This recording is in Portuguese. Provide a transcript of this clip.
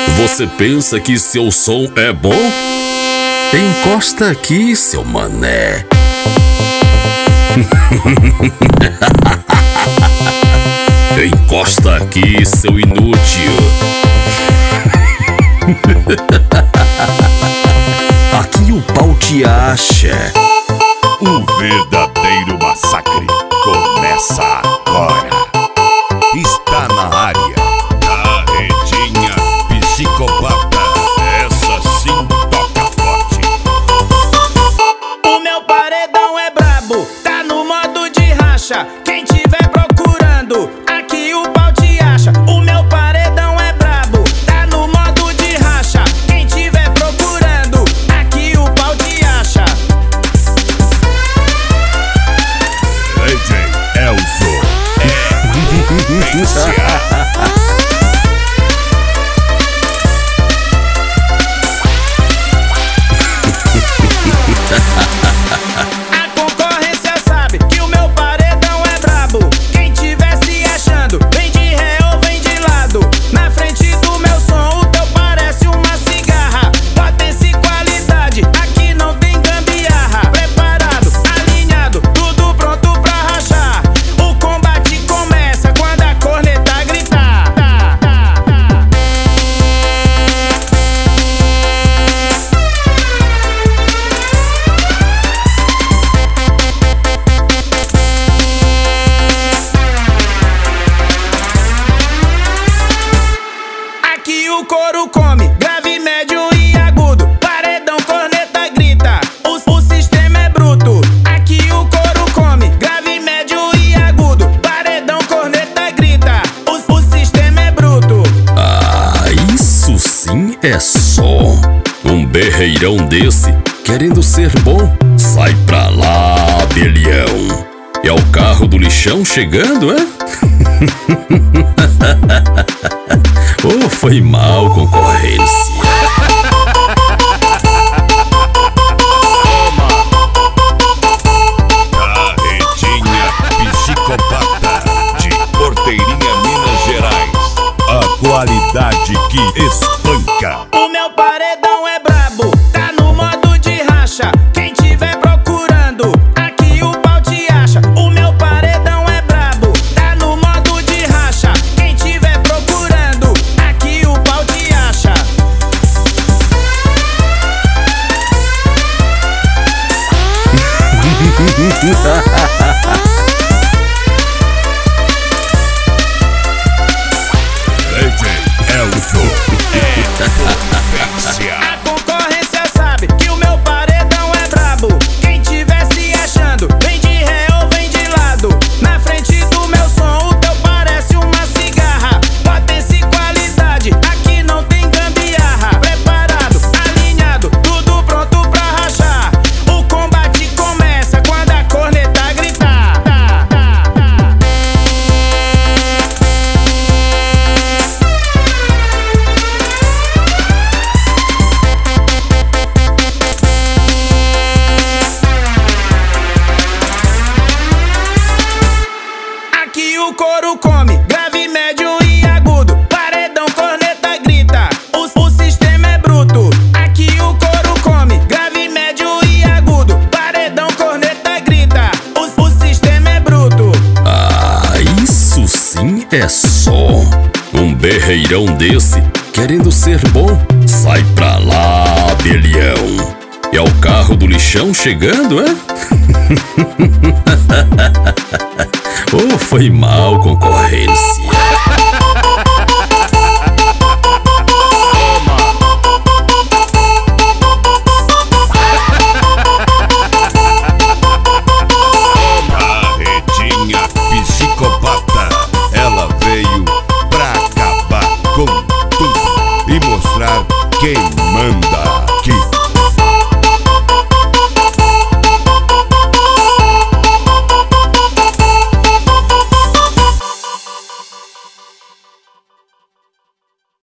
Você pensa que seu som é bom? Encosta aqui, seu mané. Encosta aqui, seu inútil. Aqui o pau te acha. O verdadeiro massacre começa agora. Está na área Carretinha Psicopata. Essa sim toca forte. O meu paredão é brabo, tá no modo de racha. Quem tiver procurando, aqui o pau te acha. O meu paredão é brabo, tá no modo de racha. Quem tiver procurando, aqui o pau te acha. DJ Elzo é potência. A concorrência sabe que o meu paredão é brabo. Quem tiver se achando, vem de ré ou vem de lado. Na frente do meu som, o teu parece uma cigarra. Potência e qualidade, aqui não tem gambiarra. Preparado, alinhado, tudo pronto pra rachar. O combate começa quando a corneta gritar. Aqui o couro come, grave, médio e agudo. Paredão, corneta, grita, o sistema é bruto. Aqui o couro come, grave, médio e agudo. Paredão, corneta, grita, o sistema é bruto. Ah, isso sim é som. Um berreirão desse, querendo ser bom, sai pra lá, abelhão. É o carro do lixão chegando, é? Oh, foi mal, concorrência. Carretinha Psicopata de Porteirinha, Minas Gerais. A qualidade que espanca. O meu paredão é brabo, tá no modo de racha. Quem tiver procurando, aqui o pau te acha. O meu paredão é brabo, tá no modo de racha. Quem tiver procurando, aqui o pau te acha. DJ Elzo é potência. A concorrência sabe que o meu paredão é brabo. Quem tiver se achando, vem de ré ou vem de lado. Na frente do meu som, o teu parece uma cigarra. Potência e qualidade, aqui não tem gambiarra. Preparado, alinhado, tudo pronto pra rachar. O combate começa quando a corneta gritar. Aqui o couro come, grave, médio e agudo. Paredão, corneta, grita, o sistema é bruto. Aqui o couro come, grave, médio e agudo. Paredão, corneta, grita, o sistema é bruto. Ah, isso sim é som. Um berreirão desse, querendo ser bom, sai pra lá, abelhão. É o carro do lixão chegando, é? Oh, foi mal, concorrência.